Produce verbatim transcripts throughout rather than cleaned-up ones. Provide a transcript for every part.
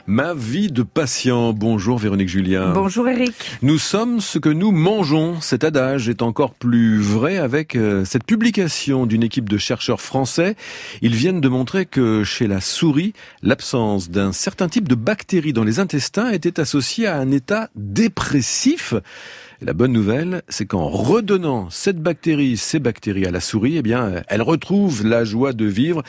Ma vie de patient. Bonjour Véronique Julien. Bonjour Eric. Nous sommes ce que nous mangeons. Cet adage est encore plus vrai avec euh, cette publication d'une équipe de chercheurs français. Ils viennent de montrer que chez la souris, l'absence d'un certain type de bactéries dans les intestins était associée à un état dépressif. La bonne nouvelle, c'est qu'en redonnant cette bactérie, ces bactéries à la souris, eh bien, elle retrouve la joie de vivre.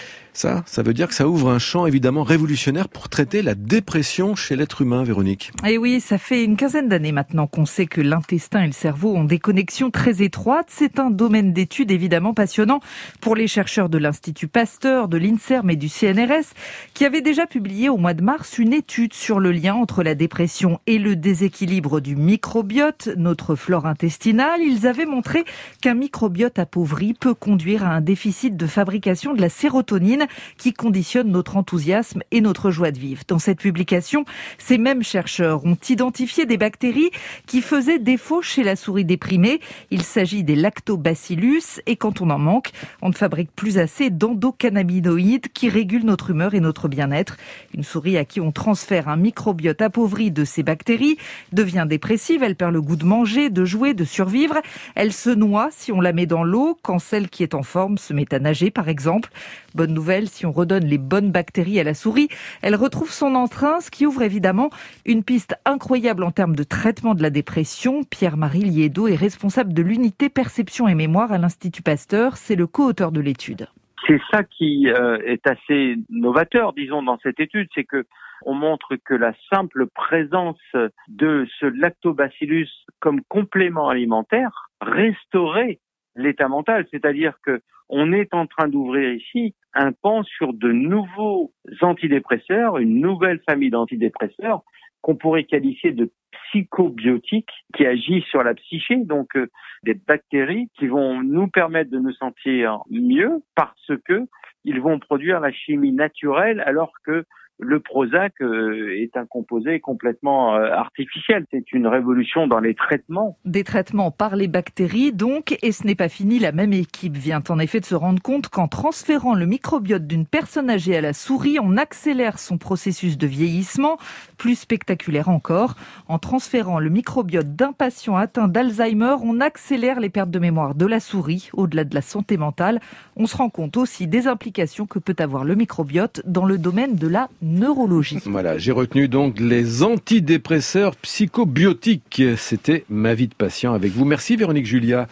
Ça, ça veut dire que ça ouvre un champ évidemment révolutionnaire pour traiter la dépression chez l'être humain, Véronique. Et oui, ça fait une quinzaine d'années maintenant qu'on sait que l'intestin et le cerveau ont des connexions très étroites. C'est un domaine d'étude évidemment passionnant pour les chercheurs de l'Institut Pasteur, de l'INSERM et du C N R S, qui avaient déjà publié au mois de mars une étude sur le lien entre la dépression et le déséquilibre du microbiote, notre flore intestinale. Ils avaient montré qu'un microbiote appauvri peut conduire à un déficit de fabrication de la sérotonine, qui conditionne notre enthousiasme et notre joie de vivre. Dans cette publication, ces mêmes chercheurs ont identifié des bactéries qui faisaient défaut chez la souris déprimée. Il s'agit des lactobacillus et quand on en manque, on ne fabrique plus assez d'endocannabinoïdes qui régulent notre humeur et notre bien-être. Une souris à qui on transfère un microbiote appauvri de ces bactéries devient dépressive, elle perd le goût de manger, de jouer, de survivre. Elle se noie si on la met dans l'eau, quand celle qui est en forme se met à nager par exemple. Bonne nouvelle, si on redonne les bonnes bactéries à la souris, elle retrouve son entrain, ce qui ouvre évidemment une piste incroyable en termes de traitement de la dépression. Pierre-Marie Liédo est responsable de l'unité perception et mémoire à l'Institut Pasteur. C'est le co-auteur de l'étude. C'est ça qui euh, est assez novateur, disons, dans cette étude, c'est que on montre que la simple présence de ce lactobacillus comme complément alimentaire restaurait l'état mental, c'est-à-dire que on est en train d'ouvrir ici un pan sur de nouveaux antidépresseurs, une nouvelle famille d'antidépresseurs qu'on pourrait qualifier de psychobiotiques qui agissent sur la psyché, donc euh, des bactéries qui vont nous permettre de nous sentir mieux parce que ils vont produire la chimie naturelle alors que le Prozac euh, est un composé complètement euh, artificiel. C'est une révolution dans les traitements. Des traitements par les bactéries, donc, et ce n'est pas fini. La même équipe vient en effet de se rendre compte qu'en transférant le microbiote d'une personne âgée à la souris, on accélère son processus de vieillissement. Plus spectaculaire encore, en transférant le microbiote d'un patient atteint d'Alzheimer, on accélère les pertes de mémoire de la souris. Au-delà de la santé mentale, on se rend compte aussi des implications que peut avoir le microbiote dans le domaine de la neurologie. Voilà, j'ai retenu donc les antidépresseurs psychobiotiques. C'était ma vie de patient avec vous. Merci Véronique Julia.